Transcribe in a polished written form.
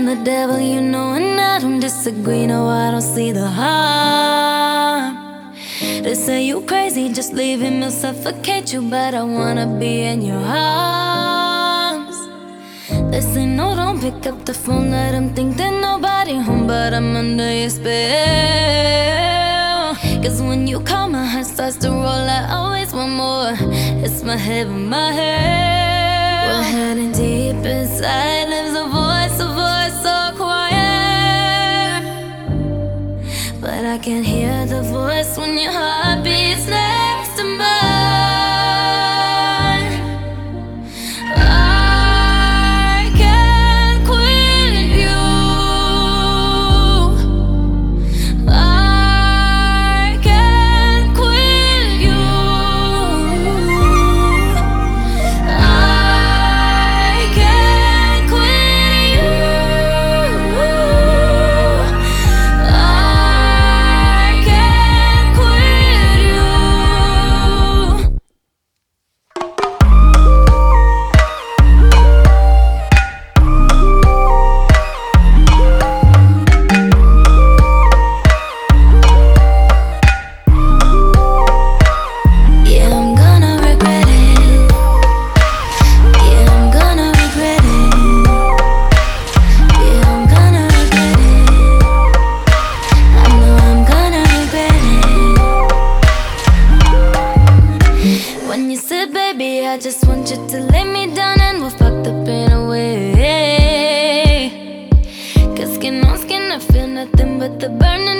I'm the devil, you know, and I don't disagree. No, I don't see the harm. They say you crazy, just leave him, he'll suffocate you, but I wanna be in your arms. They say no, don't pick up the phone, let him think that nobody home, but I'm under your spell. Cause when you call, my heart starts to roll, I always want more. It's my heaven, my hell. We're heading deep inside, lives a voice so quiet, but I can hear the voice when your heart beats next to mine. I can't quit you. I can't quit you. I can't quit you. I can't quit you. Yeah, I'm gonna regret it. Yeah, I'm gonna regret it. Yeah, I'm gonna regret it. I know I'm gonna regret it. When you said, baby, I just want you to lay me down and we'll fuck the pain away. Cause skin on skin, I feel nothing but the burning